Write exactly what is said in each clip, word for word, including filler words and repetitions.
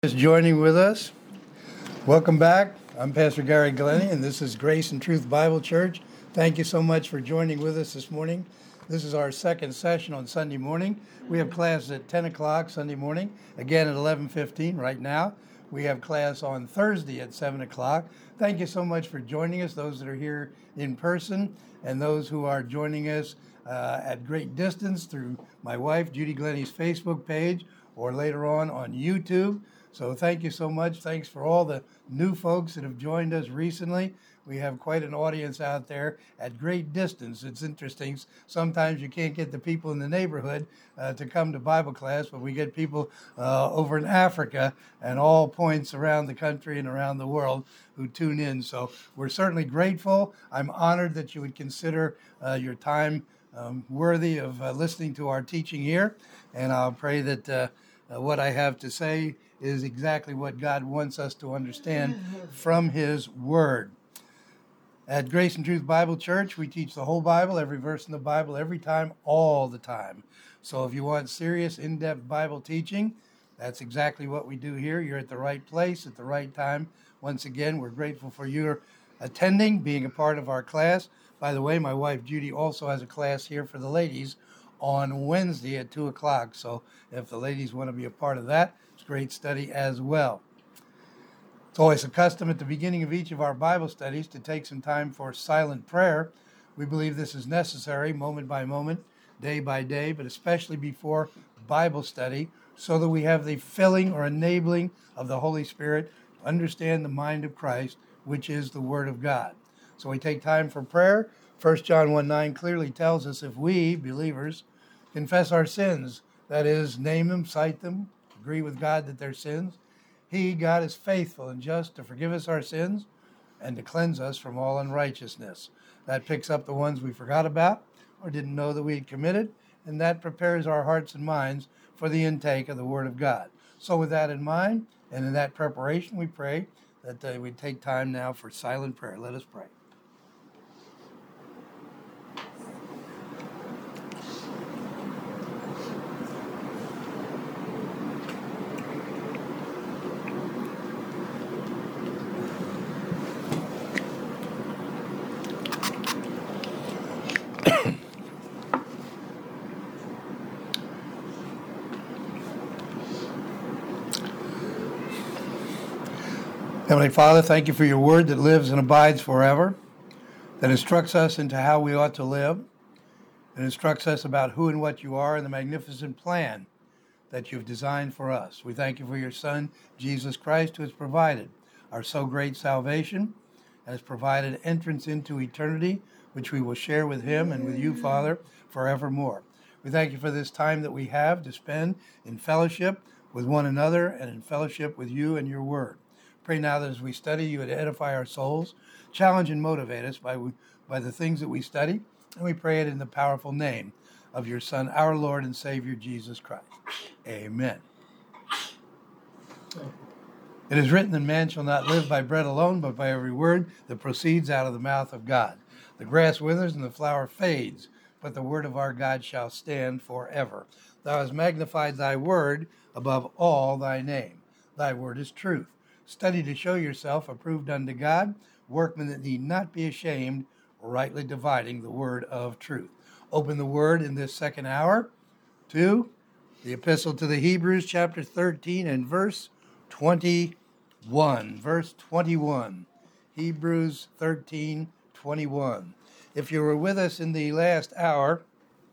Just joining with us. Welcome back. I'm Pastor Gary Glennie, and this is Grace and Truth Bible Church. Thank you so much for joining with us this morning. This is our second session on Sunday morning. We have class at ten o'clock Sunday morning, again at eleven fifteen right now. We have class on Thursday at seven o'clock. Thank you so much for joining us, those that are here in person and those who are joining us uh, at great distance through my wife, Judy Glennie's Facebook page, or later on on YouTube. So thank you so much. Thanks for all the new folks that have joined us recently. We have quite an audience out there at great distance. It's interesting. Sometimes you can't get the people in the neighborhood uh, to come to Bible class, but we get people uh, over in Africa and all points around the country and around the world who tune in. So we're certainly grateful. I'm honored that you would consider uh, your time um, worthy of uh, listening to our teaching here. And I'll pray that uh, uh, what I have to say is exactly what God wants us to understand from His Word. At Grace and Truth Bible Church, we teach the whole Bible, every verse in the Bible, every time, all the time. So if you want serious, in-depth Bible teaching, that's exactly what we do here. You're at the right place at the right time. Once again, we're grateful for your attending, being a part of our class. By the way, my wife Judy also has a class here for the ladies on Wednesday at two o'clock. So if the ladies want to be a part of that, it's great study as well. It's always a custom at the beginning of each of our Bible studies to take some time for silent prayer. We believe this is necessary moment by moment, day by day, but especially before Bible study, so that we have the filling or enabling of the Holy Spirit to understand the mind of Christ, which is the Word of God. So we take time for prayer. First John one nine clearly tells us if we, believers, confess our sins, that is, name them, cite them, agree with God that they're sins, He, God, is faithful and just to forgive us our sins and to cleanse us from all unrighteousness. That picks up the ones we forgot about or didn't know that we had committed, and that prepares our hearts and minds for the intake of the Word of God. So with that in mind, and in that preparation, we pray that uh, we take time now for silent prayer. Let us pray. Heavenly Father, thank you for your word that lives and abides forever, that instructs us into how we ought to live, and instructs us about who and what you are and the magnificent plan that you've designed for us. We thank you for your Son, Jesus Christ, who has provided our so great salvation and has provided entrance into eternity, which we will share with him and with you, Father, forevermore. We thank you for this time that we have to spend in fellowship with one another and in fellowship with you and your word. Pray now that as we study, you would edify our souls, challenge and motivate us by, by the things that we study, and we pray it in the powerful name of your Son, our Lord and Savior, Jesus Christ. Amen. It is written that man shall not live by bread alone, but by every word that proceeds out of the mouth of God. The grass withers and the flower fades, but the word of our God shall stand forever. Thou hast magnified thy word above all thy name. Thy word is truth. Study to show yourself approved unto God, workmen that need not be ashamed, rightly dividing the word of truth. Open the word in this second hour to the Epistle to the Hebrews, chapter thirteen and verse twenty-one. Verse twenty-one. Hebrews thirteen, twenty-one. If you were with us in the last hour,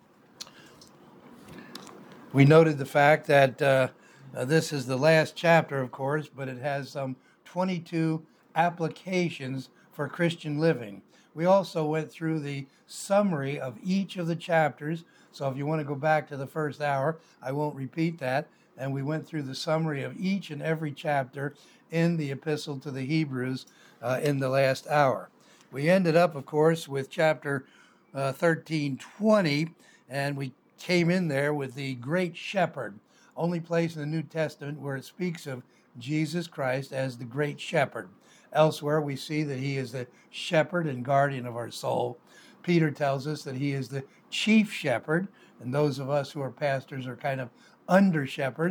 we noted the fact that uh, Uh, this is the last chapter, of course, but it has some twenty-two applications for Christian living. We also went through the summary of each of the chapters. So if you want to go back to the first hour, I won't repeat that. And we went through the summary of each and every chapter in the Epistle to the Hebrews uh, in the last hour. We ended up, of course, with chapter uh, thirteen twenty, and we came in there with the Great Shepherd. Only place in the New Testament where it speaks of Jesus Christ as the great shepherd. Elsewhere, we see that he is the shepherd and guardian of our soul. Peter tells us that he is the chief shepherd, and those of us who are pastors are kind of under shepherds,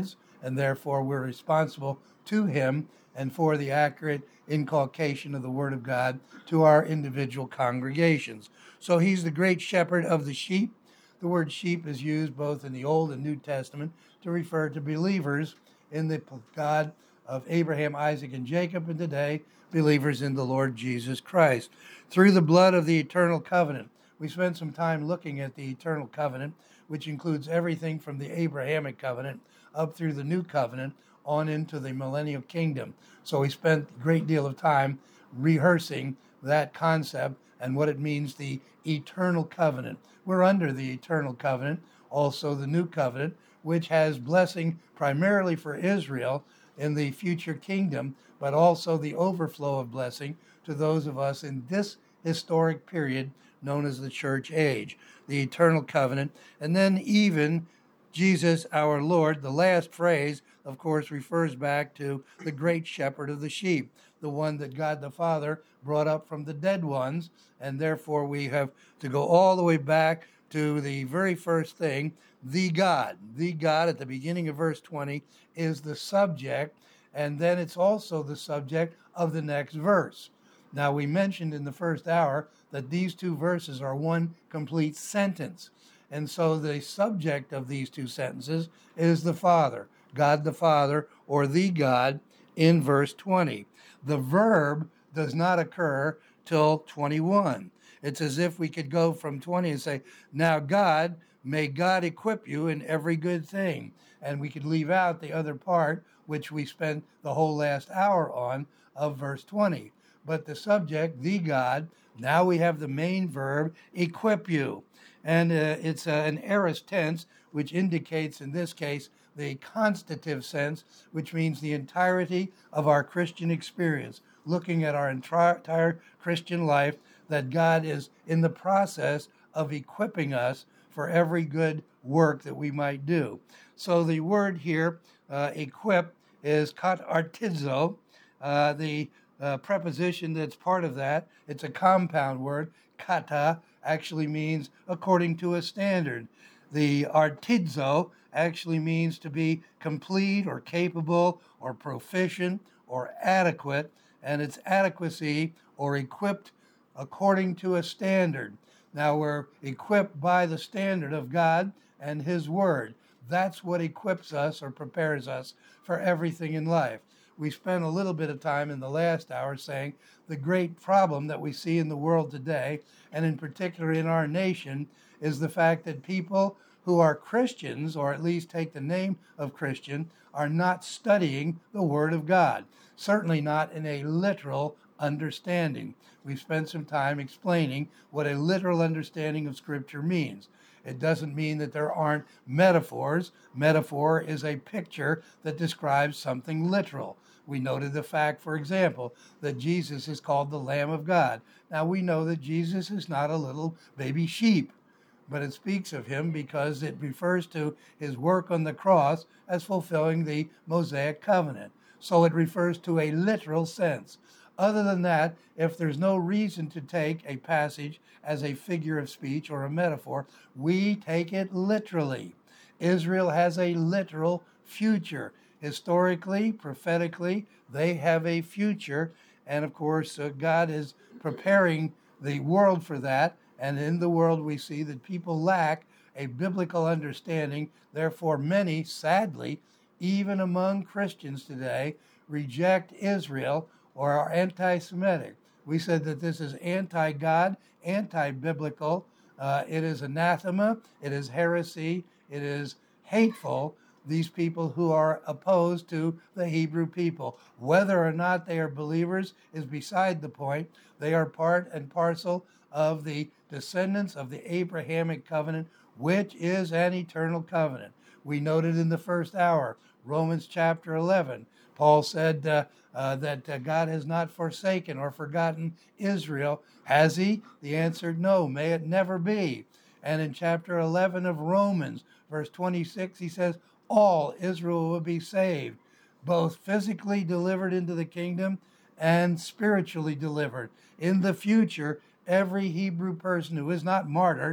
and therefore we're responsible to him and for the accurate inculcation of the Word of God to our individual congregations. So he's the great shepherd of the sheep. The word sheep is used both in the Old and New Testament to refer to believers in the God of Abraham, Isaac, and Jacob, and today believers in the Lord Jesus Christ. Through the blood of the eternal covenant, we spent some time looking at the eternal covenant, which includes everything from the Abrahamic covenant up through the new covenant on into the millennial kingdom. So we spent a great deal of time rehearsing that concept and what it means, the eternal covenant. We're under the eternal covenant, also the new covenant, which has blessing primarily for Israel in the future kingdom, but also the overflow of blessing to those of us in this historic period known as the church age, the eternal covenant. And then even Jesus, our Lord, the last phrase, of course, refers back to the great shepherd of the sheep, the one that God the Father brought up from the dead ones. And therefore, we have to go all the way back to the very first thing, the God. The God at the beginning of verse twenty is the subject, and then it's also the subject of the next verse. Now, we mentioned in the first hour that these two verses are one complete sentence. And so the subject of these two sentences is the Father, God the Father, or the God in verse twenty. The verb does not occur till twenty-one. It's as if we could go from twenty and say, now God, may God equip you in every good thing. And we could leave out the other part, which we spent the whole last hour on, of verse twenty. But the subject, the God, now we have the main verb, equip you. And uh, it's uh, an aorist tense, which indicates, in this case, the constative sense, which means the entirety of our Christian experience, looking at our entire, entire Christian life, that God is in the process of equipping us for every good work that we might do. So the word here, uh, equip, is katartizo. Uh, the uh, preposition that's part of that, it's a compound word. Kata actually means according to a standard. The artizo actually means to be complete or capable or proficient or adequate, and it's adequacy or equipped according to a standard. Now we're equipped by the standard of God and His Word. That's what equips us or prepares us for everything in life. We spent a little bit of time in the last hour saying the great problem that we see in the world today, and in particular in our nation, is the fact that people who are Christians, or at least take the name of Christian, are not studying the Word of God. Certainly not in a literal understanding. We've spent some time explaining what a literal understanding of Scripture means. It doesn't mean that there aren't metaphors. Metaphor is a picture that describes something literal. We noted the fact, for example, that Jesus is called the Lamb of God. Now we know that Jesus is not a little baby sheep, but it speaks of him because it refers to his work on the cross as fulfilling the Mosaic covenant. So it refers to a literal sense. Other than that, if there's no reason to take a passage as a figure of speech or a metaphor, we take it literally. Israel has a literal future. Historically, prophetically, they have a future. And of course, uh, God is preparing the world for that. And in the world, we see that people lack a biblical understanding. Therefore, many, sadly, even among Christians today, reject Israel or are anti-Semitic. We said that this is anti-God, anti-biblical. Uh, it is anathema. It is heresy. It is hateful. These people who are opposed to the Hebrew people. Whether or not they are believers is beside the point. They are part and parcel of the descendants of the Abrahamic covenant, which is an eternal covenant. We noted in the first hour, Romans chapter eleven, Paul said uh, uh, that uh, God has not forsaken or forgotten Israel. Has he? The answer, no. May it never be. And in chapter eleven of Romans, verse twenty-six, he says, all Israel will be saved, both physically delivered into the kingdom and spiritually delivered. In the future, every Hebrew person who is not martyred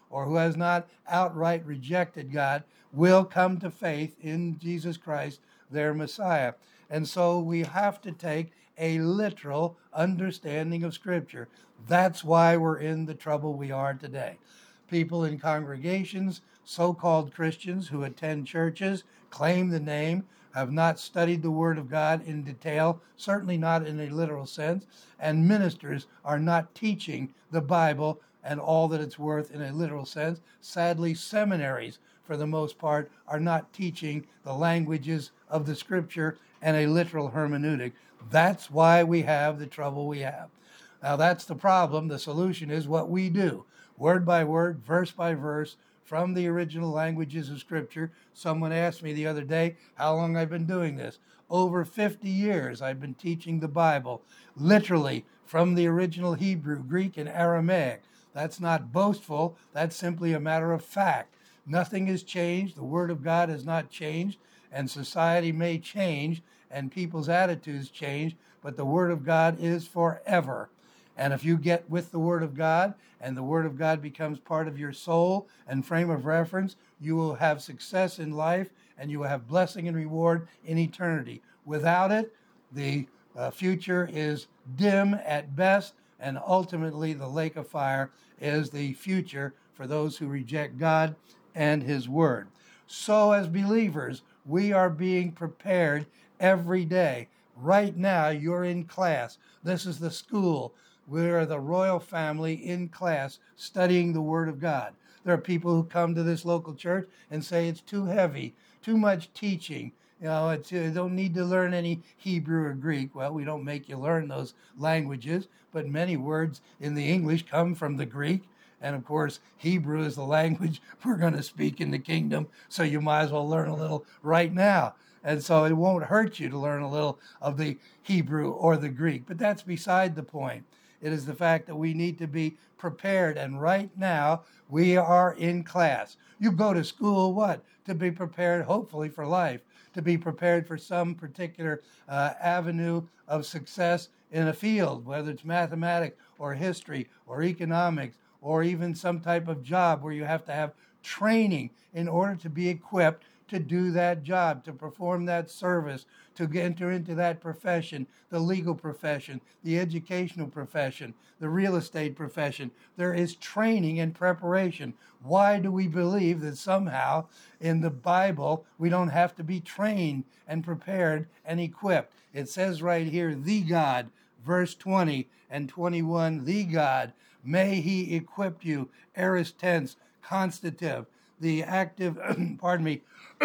or who has not outright rejected God will come to faith in Jesus Christ, their Messiah. And so we have to take a literal understanding of Scripture. That's why we're in the trouble we are today. People in congregations, so-called Christians who attend churches, claim the name, have not studied the Word of God in detail, certainly not in a literal sense, and ministers are not teaching the Bible and all that it's worth in a literal sense. Sadly, seminaries, for the most part, are not teaching the languages of the Scripture and a literal hermeneutic. That's why we have the trouble we have. Now, that's the problem. The solution is what we do, word by word, verse by verse, from the original languages of Scripture. Someone asked me the other day how long I've been doing this. Over fifty years I've been teaching the Bible, literally from the original Hebrew, Greek, and Aramaic. That's not boastful. That's simply a matter of fact. Nothing has changed. The Word of God has not changed, and society may change, and people's attitudes change, but the Word of God is forever. And if you get with the Word of God and the Word of God becomes part of your soul and frame of reference, you will have success in life and you will have blessing and reward in eternity. Without it, the uh, future is dim at best, and ultimately the lake of fire is the future for those who reject God and His Word. So as believers, we are being prepared every day. Right now, you're in class. This is the school. We are the royal family in class studying the Word of God. There are people who come to this local church and say it's too heavy, too much teaching. You know, it's, you don't need to learn any Hebrew or Greek. Well, we don't make you learn those languages, but many words in the English come from the Greek. And of course, Hebrew is the language we're going to speak in the kingdom, so you might as well learn a little right now. And so it won't hurt you to learn a little of the Hebrew or the Greek. But that's beside the point. It is the fact that we need to be prepared. And right now, we are in class. You go to school, what? To be prepared, hopefully, for life, to be prepared for some particular uh, avenue of success in a field, whether it's mathematics or history or economics or even some type of job where you have to have training in order to be equipped to do that job, to perform that service, to enter into that profession, the legal profession, the educational profession, the real estate profession. There is training and preparation. Why do we believe that somehow in the Bible we don't have to be trained and prepared and equipped? It says right here, the God, verse twenty and twenty-one, the God, may He equip you, aorist tense, constative, the active, pardon me,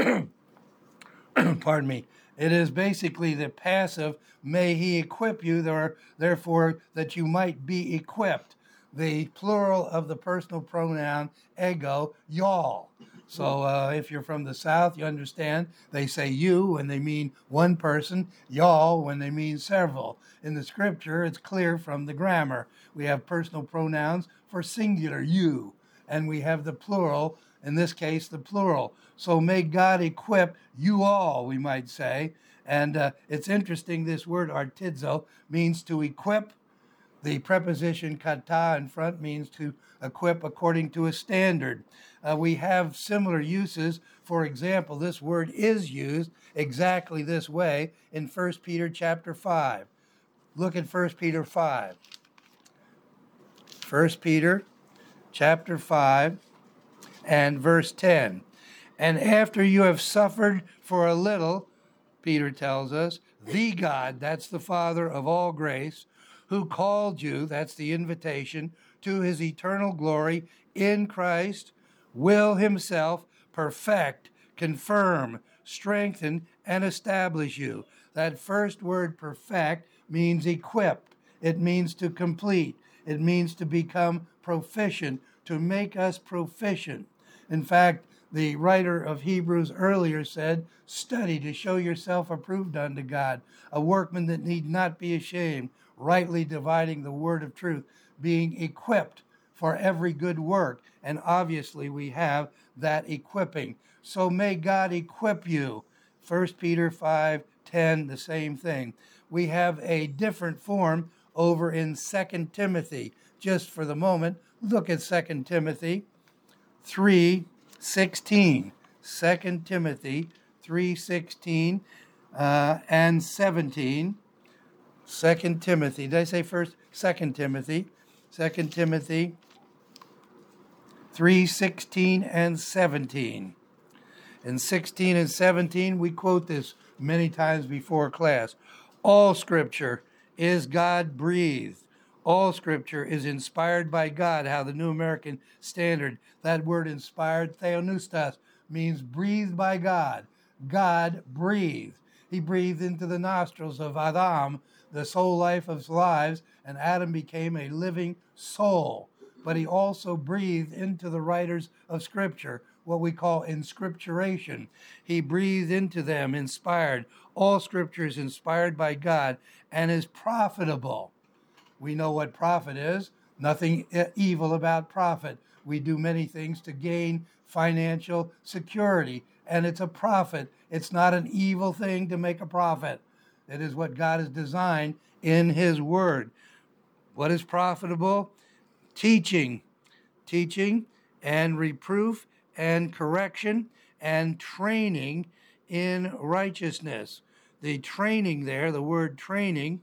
pardon me, it is basically the passive, may He equip you, there, therefore that you might be equipped. The plural of the personal pronoun, ego, y'all. So uh, if you're from the South, you understand they say you when they mean one person, y'all when they mean several. In the Scripture, it's clear from the grammar. We have personal pronouns for singular, you, and we have the plural, in this case, the plural. So may God equip you all, we might say. And uh, it's interesting, this word artizo means to equip. The preposition kata in front means to equip according to a standard. Uh, we have similar uses. For example, this word is used exactly this way in First Peter chapter five. Look at First Peter five. First Peter chapter five and verse ten. And after you have suffered for a little, Peter tells us, the God, that's the Father of all grace, who called you, that's the invitation, to His eternal glory in Christ, will Himself perfect, confirm, strengthen, and establish you. That first word, perfect, means equip. It means to complete. It means to become proficient, to make us proficient. In fact, the writer of Hebrews earlier said, study to show yourself approved unto God, a workman that need not be ashamed, rightly dividing the word of truth, being equipped for every good work. And obviously we have that equipping. So may God equip you. First Peter five ten, the same thing. We have a different form over in Second Timothy. Just for the moment, look at Second Timothy. three sixteen. Second Timothy three sixteen uh, and seventeen. Second Timothy. Did I say first? Second Timothy. Second Timothy three sixteen and seventeen. In sixteen and seventeen, we quote this many times before class. All Scripture is God-breathed. All Scripture is inspired by God. How the New American Standard, that word inspired, theopneustos, means breathed by God. God breathed. He breathed into the nostrils of Adam, the soul life of lives, and Adam became a living soul. But he also breathed into the writers of Scripture, what we call inscripturation. He breathed into them, inspired. All Scripture is inspired by God and is profitable. We know what profit is. Nothing evil about profit. We do many things to gain financial security, and it's a profit. It's not an evil thing to make a profit. It is what God has designed in His Word. What is profitable? Teaching. Teaching and reproof and correction and training in righteousness. The training there, the word training,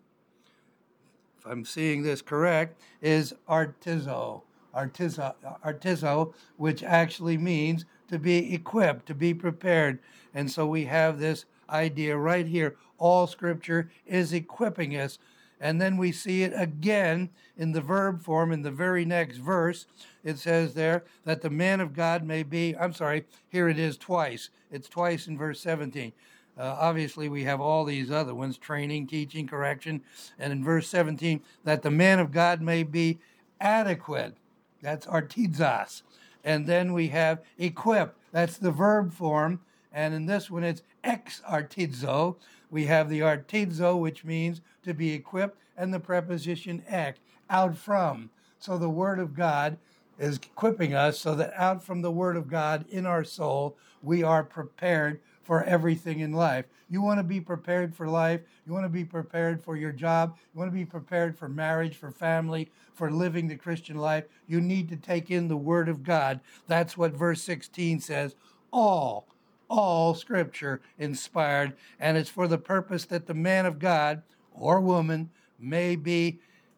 if I'm seeing this correct, is artizo. Artizo, artizo, which actually means to be equipped, to be prepared. And so we have this idea right here. All Scripture is equipping us. And then we see it again in the verb form in the very next verse. It says there that the man of God may be, I'm sorry, here it is twice. It's twice in verse seventeen. Uh, obviously, we have all these other ones, training, teaching, correction. And in verse seventeen, that the man of God may be adequate. That's artizos. And then we have equip. That's the verb form. And in this one, it's ex artizo. We have the artizo, which means to be equipped, and the preposition ek, out from. So the Word of God is equipping us so that out from the Word of God in our soul, we are prepared for everything in life. You want to be prepared for life. You want to be prepared for your job. You want to be prepared for marriage, for family, for living the Christian life. You need to take in the Word of God. That's what verse sixteen says. All, all Scripture inspired, and it's for the purpose that the man of God or woman may be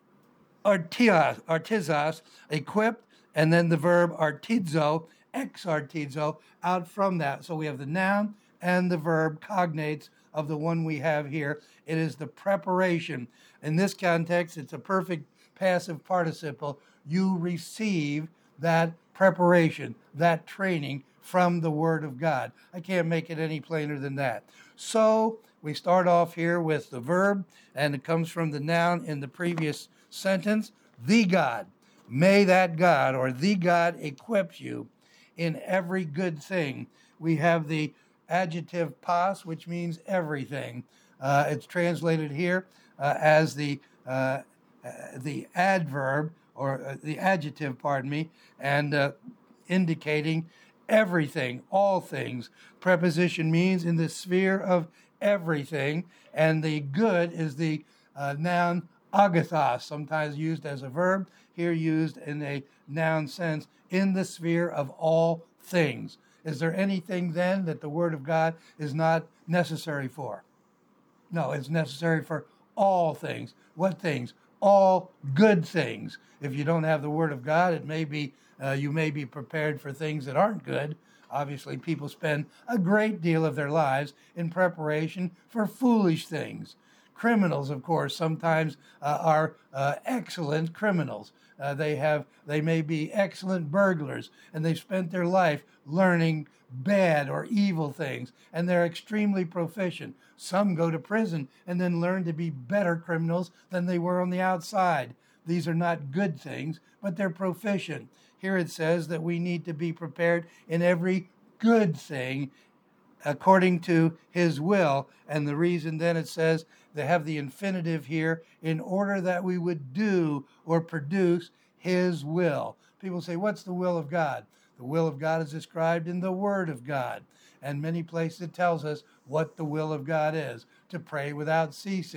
artios, artizos, equipped, and then the verb artizo, ex artizo, out from that. So we have the noun and the verb cognates of the one we have here. It is the preparation. In this context, it's a perfect passive participle. You receive that preparation, that training from the Word of God. I can't make it any plainer than that. So we start off here with the verb, and it comes from the noun in the previous sentence, the God. May that God, or the God, equip you in every good thing. We have the adjective pas, which means everything. Uh, it's translated here uh, as the uh, uh, the adverb, or uh, the adjective, pardon me, and uh, indicating everything, all things. Preposition means in the sphere of everything, and the good is the uh, noun agathos, sometimes used as a verb, here used in a noun sense, in the sphere of all things. Is there anything then that the Word of God is not necessary for? No, it's necessary for all things. What things? All good things. If you don't have the Word of God, it may be uh, you may be prepared for things that aren't good. Obviously, people spend a great deal of their lives in preparation for foolish things. Criminals, of course, sometimes uh, are uh, excellent criminals. Uh, they have, they may be excellent burglars, and they've spent their life learning bad or evil things, and they're extremely proficient. Some go to prison and then learn to be better criminals than they were on the outside. These are not good things, but they're proficient. Here it says that we need to be prepared in every good thing according to His will. And the reason then it says they have the infinitive here, in order that we would do or produce His will. People say, what's the will of God? The will of God is described in the Word of God. And many places it tells us what the will of God is, to pray without ceasing.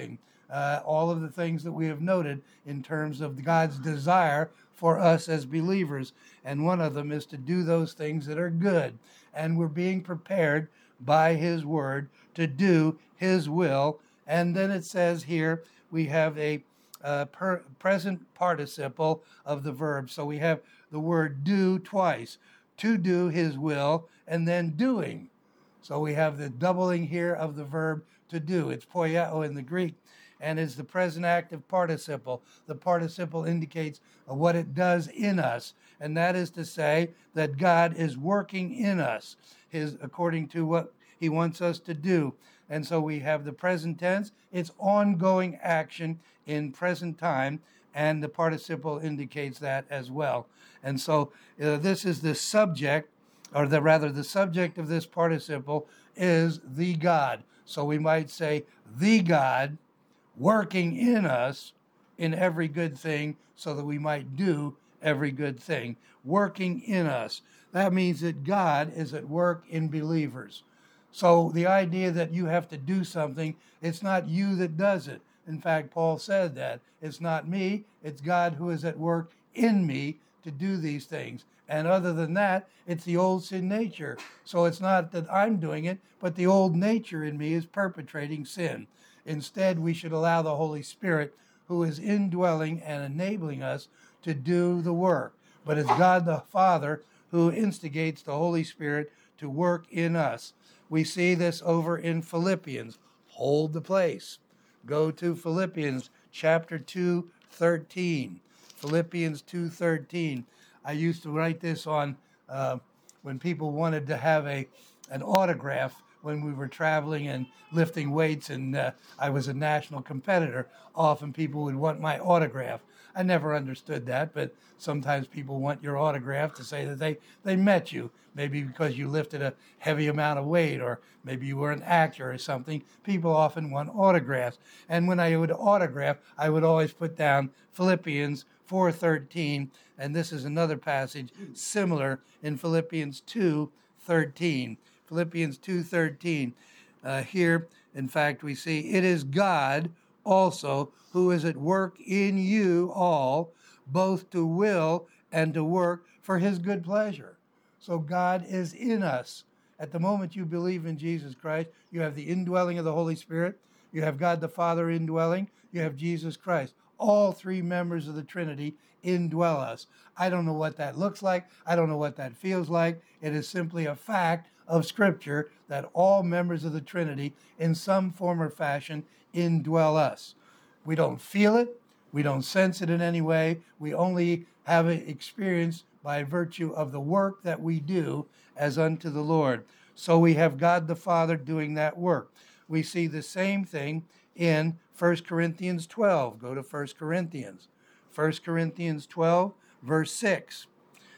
uh, all of the things that we have noted in terms of God's desire for us as believers. And one of them is to do those things that are good. And we're being prepared by his word to do his will. And then it says here we have a uh, per- present participle of the verb. So we have the word do twice, to do his will, and then doing. So we have the doubling here of the verb to do. It's poieo in the Greek, and is the present active participle. The participle indicates what it does in us, and that is to say that God is working in us, his according to what he wants us to do. And so we have the present tense. It's ongoing action in present time, and the participle indicates that as well. And so uh, this is the subject, or the rather the subject of this participle is the God. So we might say the God working in us in every good thing so that we might do every good thing. Working in us. That means that God is at work in believers. So the idea that you have to do something, it's not you that does it. In fact, Paul said that. It's not me, it's God who is at work in me to do these things. And other than that, it's the old sin nature. So it's not that I'm doing it, but the old nature in me is perpetrating sin. Instead, we should allow the Holy Spirit, who is indwelling and enabling us, to do the work. But it's God the Father who instigates the Holy Spirit to work in us. We see this over in Philippians. Hold the place. Go to Philippians chapter two, thirteen. Philippians two, thirteen. I used to write this on uh, when people wanted to have a an autograph when we were traveling and lifting weights, and uh, I was a national competitor. Often people would want my autograph. I never understood that, but sometimes people want your autograph to say that they, they met you, maybe because you lifted a heavy amount of weight, or maybe you were an actor or something. People often want autographs. And when I would autograph, I would always put down Philippians four thirteen, and this is another passage similar in Philippians two thirteen. Philippians two thirteen. Uh, here, in fact, we see it is God also who is at work in you all, both to will and to work for his good pleasure. So God is in us. At the moment you believe in Jesus Christ, you have the indwelling of the Holy Spirit, you have God the Father indwelling, you have Jesus Christ. All three members of the Trinity indwell us. I don't know what that looks like. I don't know what that feels like. It is simply a fact of Scripture that all members of the Trinity, in some form or fashion, indwell us. We don't feel it. We don't sense it in any way. We only have it experienced by virtue of the work that we do as unto the Lord. So we have God the Father doing that work. We see the same thing in First Corinthians twelve. Go to First Corinthians. First Corinthians twelve, verse six.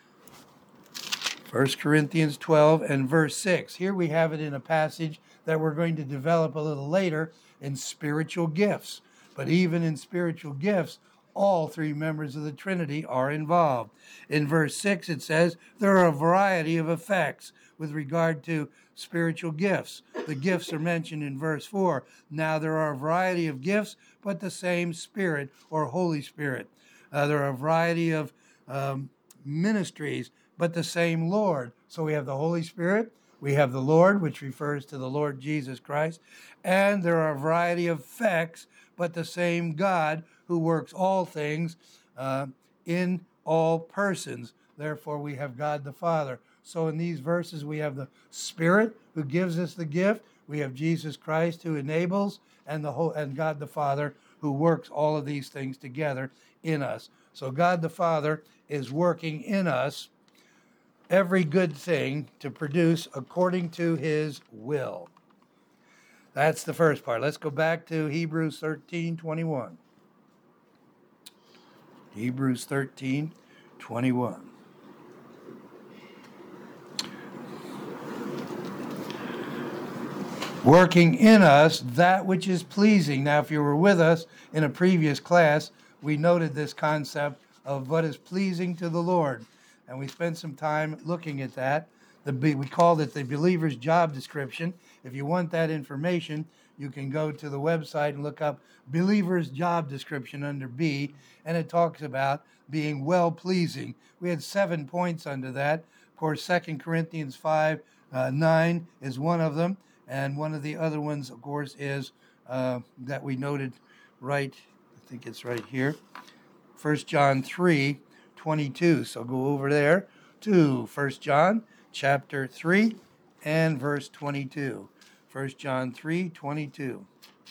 First Corinthians twelve and verse six. Here we have it in a passage that we're going to develop a little later in spiritual gifts. But even in spiritual gifts, all three members of the Trinity are involved. In verse six, it says, there are a variety of effects with regard to spiritual gifts. The gifts are mentioned in verse four. Now there are a variety of gifts, but the same Spirit or Holy Spirit. Uh, there are a variety of um, ministries, but the same Lord. So we have the Holy Spirit, we have the Lord, which refers to the Lord Jesus Christ, and there are a variety of effects, but the same God who works all things uh, in all persons. Therefore, we have God the Father. So in these verses, we have the Spirit who gives us the gift. We have Jesus Christ who enables, and the whole, and God the Father who works all of these things together in us. So God the Father is working in us every good thing to produce according to his will. That's the first part. Let's go back to Hebrews thirteen twenty-one. Hebrews thirteen twenty-one. Working in us that which is pleasing. Now, if you were with us in a previous class, we noted this concept of what is pleasing to the Lord. And we spent some time looking at that. The, we called it the believer's job description. If you want that information, you can go to the website and look up believer's job description under B, and it talks about being well-pleasing. We had seven points under that. Of course, Second Corinthians five, uh, nine is one of them, and one of the other ones, of course, is uh, that we noted right, I think it's right here, First John three, twenty-two. So go over there to First John chapter three and verse twenty-two. First John three, twenty-two.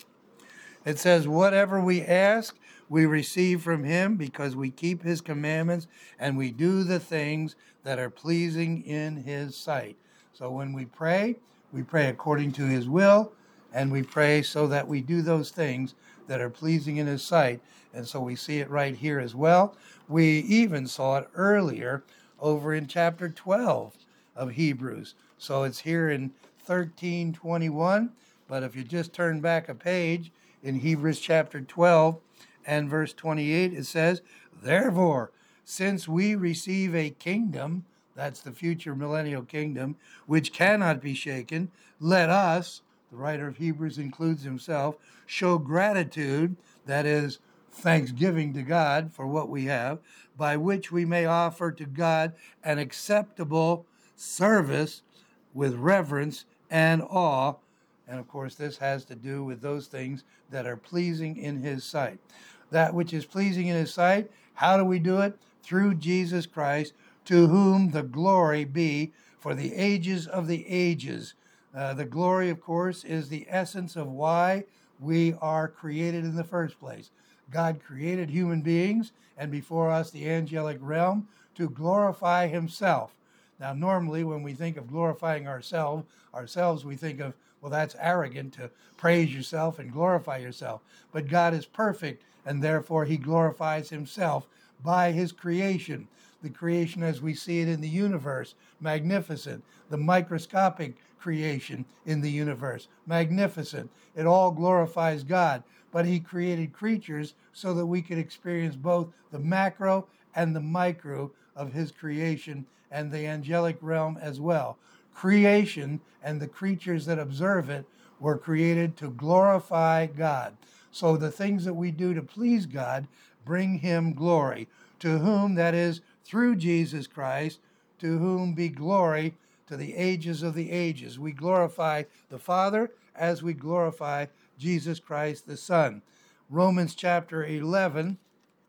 It says, whatever we ask, we receive from him because we keep his commandments and we do the things that are pleasing in his sight. So when we pray, we pray according to his will, and we pray so that we do those things that are pleasing in his sight. And so we see it right here as well. We even saw it earlier over in chapter twelve of Hebrews. So it's here in thirteen twenty-one. But if you just turn back a page in Hebrews chapter twelve and verse twenty-eight, it says, therefore, since we receive a kingdom, that's the future millennial kingdom, which cannot be shaken, let us, the writer of Hebrews includes himself, show gratitude, that is, thanksgiving to God for what we have, by which we may offer to God an acceptable service with reverence and awe. And of course, this has to do with those things that are pleasing in his sight. That which is pleasing in his sight, how do we do it? Through Jesus Christ, to whom the glory be for the ages of the ages. Uh, the glory, of course, is the essence of why we are created in the first place. God created human beings, and before us the angelic realm, to glorify himself. Now, normally when we think of glorifying ourselves, ourselves, we think of, well, that's arrogant to praise yourself and glorify yourself. But God is perfect, and therefore he glorifies himself by his creation. The creation as we see it in the universe, magnificent. The microscopic creation in the universe, magnificent. It all glorifies God. But he created creatures so that we could experience both the macro and the micro of his creation and the angelic realm as well. Creation and the creatures that observe it were created to glorify God. So the things that we do to please God bring him glory, to whom, that is, through Jesus Christ, to whom be glory to the ages of the ages. We glorify the Father as we glorify Jesus Christ the Son. Romans chapter eleven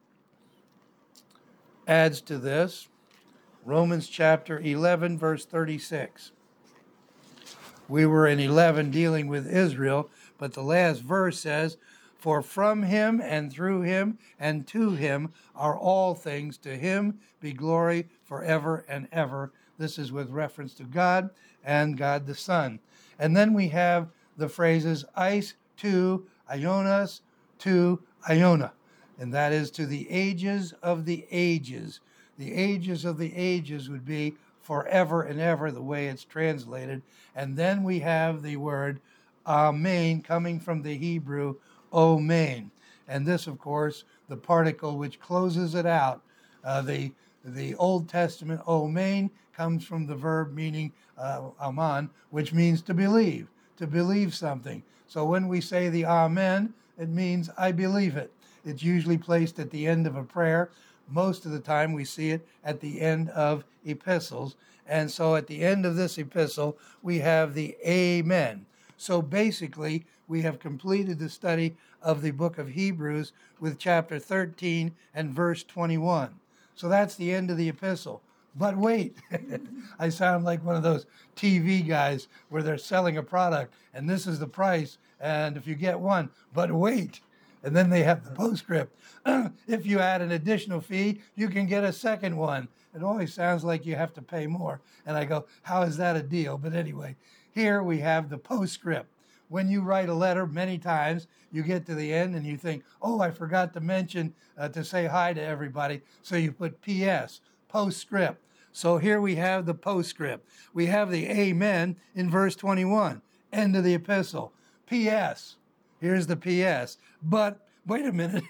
adds to this. Romans chapter eleven, verse thirty-six. We were in eleven dealing with Israel, but the last verse says, for from him and through him and to him are all things. To him be glory forever and ever. This is with reference to God and God the Son. And then we have the phrases eis to Ionas to Iona. And that is to the ages of the ages. The ages of the ages would be forever and ever, the way it's translated. And then we have the word amen coming from the Hebrew omein. And this, of course, the particle which closes it out. Uh, the, the Old Testament omein comes from the verb meaning uh, aman, which means to believe, to believe something. So when we say the amen, it means I believe it. It's usually placed at the end of a prayer. Most of the time we see it at the end of epistles. And so at the end of this epistle, we have the amen. So basically, we have completed the study of the book of Hebrews with chapter thirteen and verse twenty-one. So that's the end of the epistle. But wait, I sound like one of those T V guys where they're selling a product and this is the price, and if you get one, but wait. And then they have the postscript. If you add an additional fee, you can get a second one. It always sounds like you have to pay more. And I go, how is that a deal? But anyway, here we have the postscript. When you write a letter many times, you get to the end and you think, oh, I forgot to mention uh, to say hi to everybody. So you put P S, postscript. So here we have the postscript. We have the amen in verse twenty-one, end of the epistle. P S, here's the P S. But wait a minute,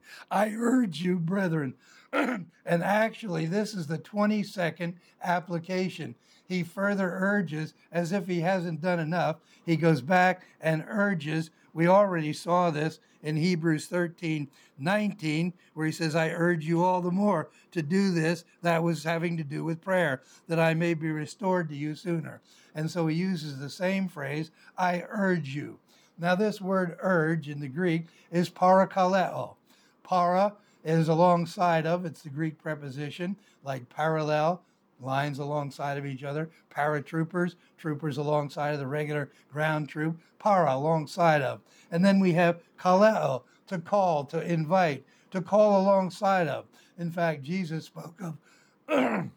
I urge you, brethren. And actually, this is the twenty-second application. He further urges, as if he hasn't done enough, he goes back and urges We already saw this in Hebrews thirteen nineteen, where he says, I urge you all the more to do this. That was having to do with prayer, that I may be restored to you sooner. And so he uses the same phrase, I urge you. Now this word urge in the Greek is parakaleo. Para is alongside of, it's the Greek preposition, like parallel, lines alongside of each other, paratroopers, troopers alongside of the regular ground troop, para alongside of. And then we have kaleo, to call, to invite, to call alongside of. In fact, Jesus spoke of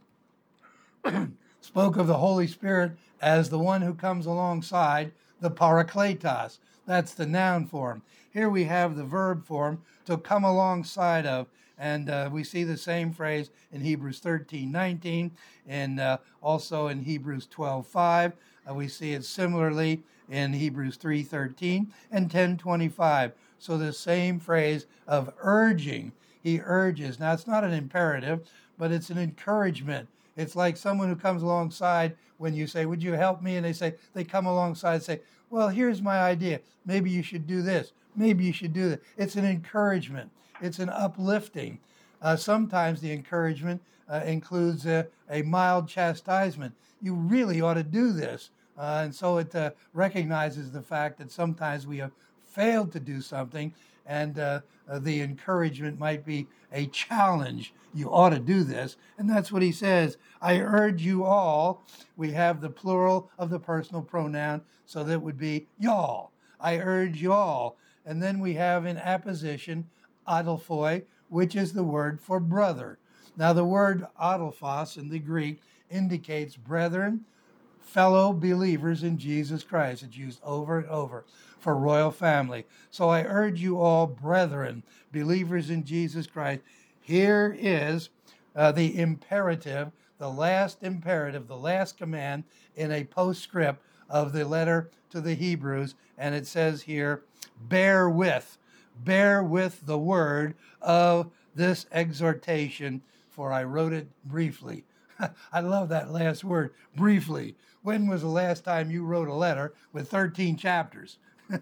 spoke of the Holy Spirit as the one who comes alongside, the parakletos. That's the noun form. Here we have the verb form, to come alongside of. And uh, we see the same phrase in Hebrews thirteen nineteen, and uh, also in Hebrews twelve five. Uh, we see it similarly in Hebrews three thirteen and ten twenty-five. So the same phrase of urging, he urges. Now, it's not an imperative, but it's an encouragement. It's like someone who comes alongside when you say, would you help me? And they say, they come alongside and say, well, here's my idea. Maybe you should do this. Maybe you should do that. It's an encouragement. It's an uplifting. Uh, sometimes the encouragement uh, includes a, a mild chastisement. You really ought to do this. Uh, and so it uh, recognizes the fact that sometimes we have failed to do something, and uh, uh, the encouragement might be a challenge. You ought to do this. And that's what he says. I urge you all. We have the plural of the personal pronoun, so that would be y'all. I urge you all. And then we have in apposition, adelphoi, which is the word for brother. Now the word adelphos in the Greek indicates brethren, fellow believers in Jesus Christ. It's used over and over for royal family. So I urge you all, brethren, believers in Jesus Christ. Here is uh, the imperative, the last imperative, the last command in a postscript of the letter to the Hebrews. And it says here, bear with, bear with the word of this exhortation, for I wrote it briefly. I love that last word, briefly. When was the last time you wrote a letter with thirteen chapters?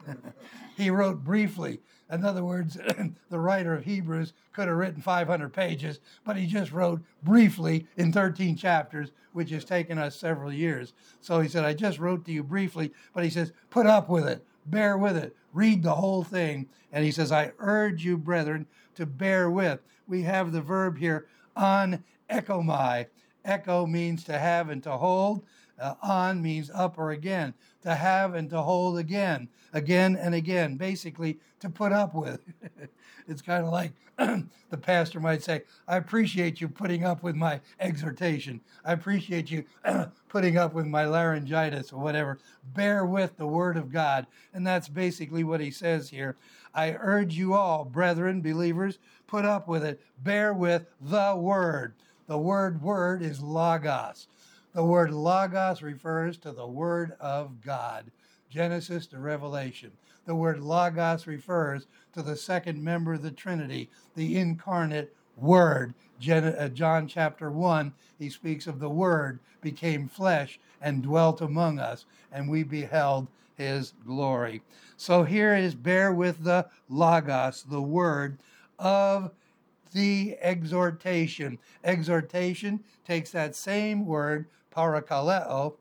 He wrote briefly. In other words, the writer of Hebrews could have written five hundred pages, but he just wrote briefly in thirteen chapters, which has taken us several years. So he said, I just wrote to you briefly, but he says, put up with it, bear with it, read the whole thing. And he says, I urge you, brethren, to bear with. We have the verb here, on ekomai. Echo means to have and to hold. Uh, on means up or again. To have and to hold again, again and again, basically to put up with. It's kind of like the pastor might say, I appreciate you putting up with my exhortation. I appreciate you putting up with my laryngitis or whatever. Bear with the word of God. And that's basically what he says here. I urge you all, brethren, believers, put up with it. Bear with the word. The word word is logos. The word logos refers to the word of God, Genesis to Revelation. The word logos refers to the second member of the Trinity, the incarnate Word. John chapter one, he speaks of the Word became flesh and dwelt among us, and we beheld his glory. So here is bear with the logos, the word of the exhortation. Exhortation takes that same word, parakaleo,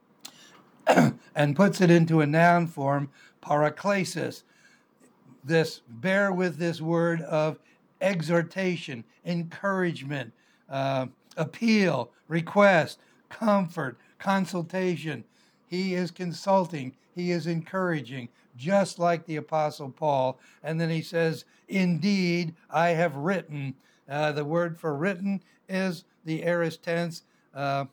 and puts it into a noun form, paraklesis. This, bear with this word of exhortation, encouragement, uh, appeal, request, comfort, consultation. He is consulting, he is encouraging, just like the Apostle Paul. And then he says, indeed, I have written. Uh, the word for written is the aorist tense, uh,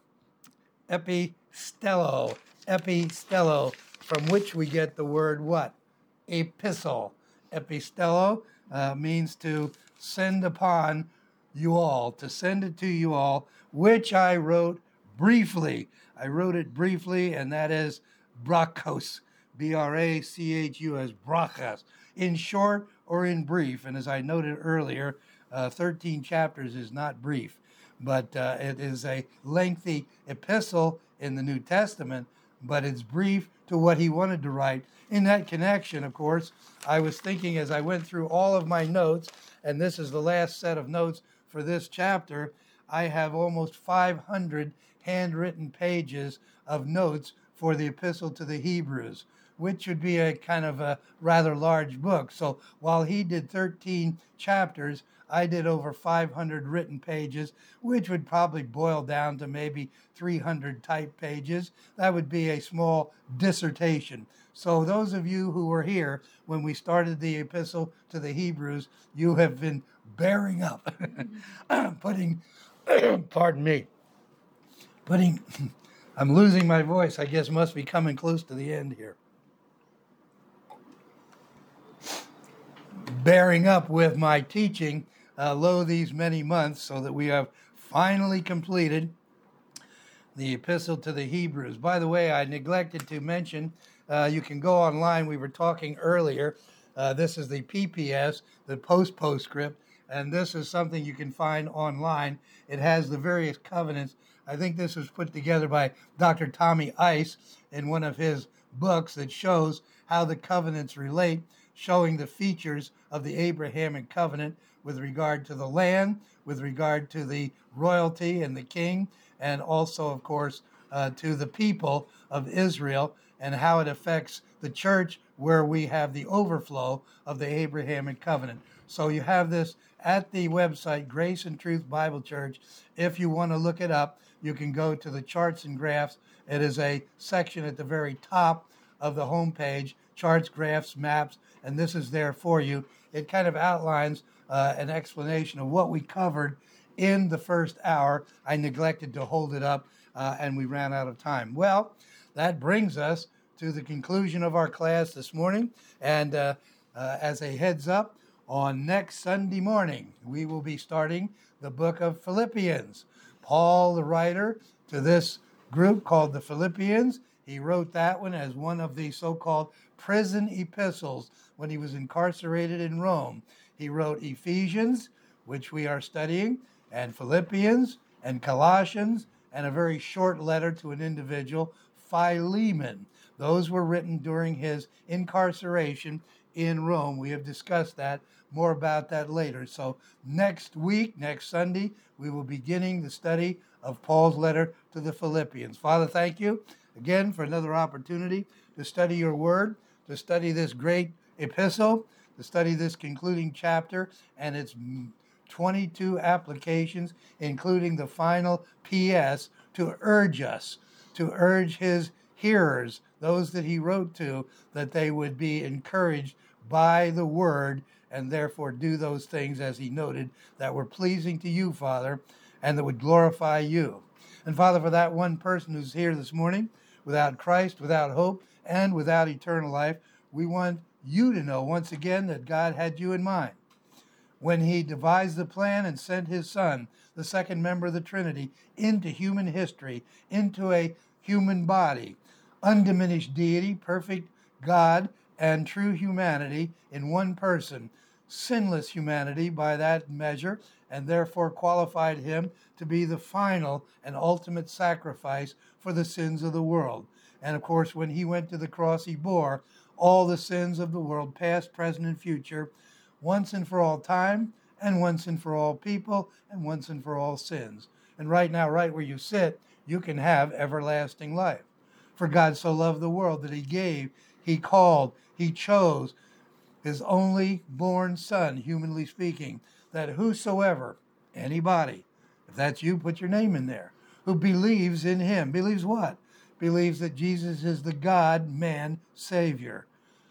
epistello, epistello, from which we get the word what? Epistle. Epistello uh, means to send upon you all, to send it to you all, which I wrote briefly. I wrote it briefly, and that is brachos, B R A C H U S, brachos, in short or in brief. And as I noted earlier, uh, thirteen chapters is not brief, but uh, it is a lengthy epistle in the New Testament, but it's brief to what he wanted to write. In that connection, of course, I was thinking as I went through all of my notes, and this is the last set of notes for this chapter, I have almost five hundred handwritten pages of notes for the Epistle to the Hebrews, which would be a kind of a rather large book. So while he did thirteen chapters, I did over five hundred written pages, which would probably boil down to maybe three hundred typed pages. That would be a small dissertation. So those of you who were here when we started the Epistle to the Hebrews, you have been bearing up, putting, pardon me, putting, I'm losing my voice. I guess must be coming close to the end here. Bearing up with my teaching, uh, lo these many months, so that we have finally completed the Epistle to the Hebrews. By the way, I neglected to mention, uh, you can go online. We were talking earlier. Uh, this is the P P S, the post-postscript, and this is something you can find online. It has the various covenants. I think this was put together by Doctor Tommy Ice in one of his books that shows how the covenants relate, showing the features of the Abrahamic covenant with regard to the land, with regard to the royalty and the king, and also, of course, uh, to the people of Israel, and how it affects the church where we have the overflow of the Abrahamic covenant. So you have this at the website, Grace and Truth Bible Church. If you want to look it up, you can go to the charts and graphs. It is a section at the very top of the homepage, charts, graphs, maps, and this is there for you. It kind of outlines uh, an explanation of what we covered in the first hour. I neglected to hold it up, uh, and we ran out of time. Well, that brings us to the conclusion of our class this morning. And uh, uh, as a heads up, on next Sunday morning, we will be starting the book of Philippians. Paul, the writer to this group called the Philippians, he wrote that one as one of the so-called prison epistles when he was incarcerated in Rome. He wrote Ephesians, which we are studying, and Philippians, and Colossians, and a very short letter to an individual, Philemon. Those were written during his incarceration in Rome. We have discussed that, more about that later. So next week, next Sunday, we will be beginning the study of Paul's letter to the Philippians. Father, thank you again for another opportunity to study your word, to study this great epistle, to study this concluding chapter and its twenty-two applications, including the final P S, to urge us, to urge his hearers, those that he wrote to, that they would be encouraged by the word and therefore do those things, as he noted, that were pleasing to you, Father, and that would glorify you. And Father, for that one person who's here this morning, without Christ, without hope, and without eternal life, we want you to know once again that God had you in mind when he devised the plan and sent his Son, the second member of the Trinity, into human history, into a human body, undiminished deity, perfect God, and true humanity in one person, sinless humanity by that measure, and therefore qualified him to be the final and ultimate sacrifice for the sins of the world. And of course, when he went to the cross, he bore all the sins of the world, past, present, and future, once and for all time, and once and for all people, and once and for all sins. And right now, right where you sit, you can have everlasting life. For God so loved the world that he gave, he called, he chose his only born Son, humanly speaking, that whosoever, anybody, if that's you, put your name in there, who believes in him, believes what? Believes that Jesus is the God-man Savior.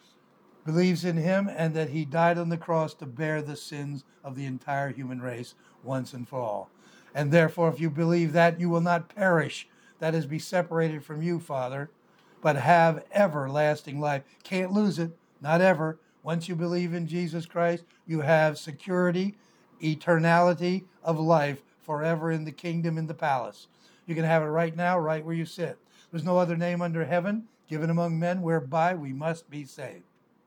Believes in him and that he died on the cross to bear the sins of the entire human race once and for all. And therefore, if you believe that, you will not perish, that is, be separated from you, Father, but have everlasting life. Can't lose it, not ever. Once you believe in Jesus Christ, you have security, eternality of life forever in the kingdom, in the palace. You can have it right now, right where you sit. There's no other name under heaven given among men whereby we must be saved.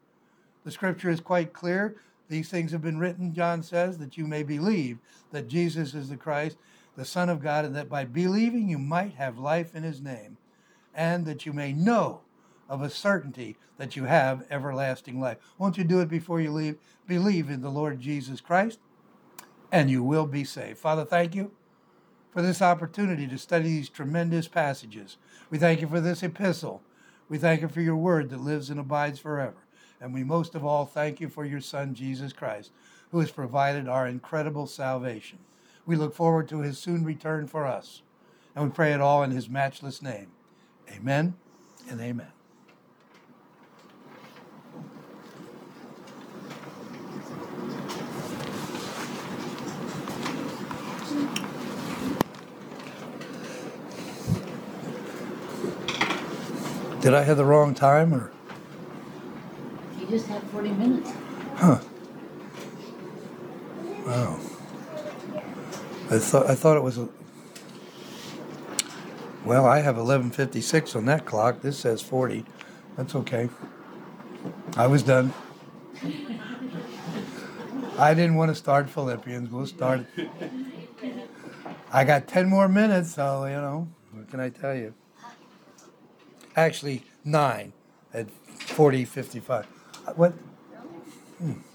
The scripture is quite clear. These things have been written, John says, that you may believe that Jesus is the Christ, the Son of God, and that by believing you might have life in his name. and that you may know of a certainty that you have everlasting life. Won't you do it before you leave? Believe in the Lord Jesus Christ, and you will be saved. Father, thank you for this opportunity to study these tremendous passages. We thank you for this epistle. We thank you for your word that lives and abides forever. And we most of all thank you for your Son, Jesus Christ, who has provided our incredible salvation. We look forward to his soon return for us. And we pray it all in his matchless name. Amen and amen. Did I have the wrong time, or? You just have forty minutes. Huh. Wow. I thought I thought it was a, well, I have eleven fifty-six on that clock. This says forty. That's okay. I was done. I didn't want to start Philippians. We'll start. I got ten more minutes, so, you know, what can I tell you? Actually, nine at forty fifty-five. What? Hmm.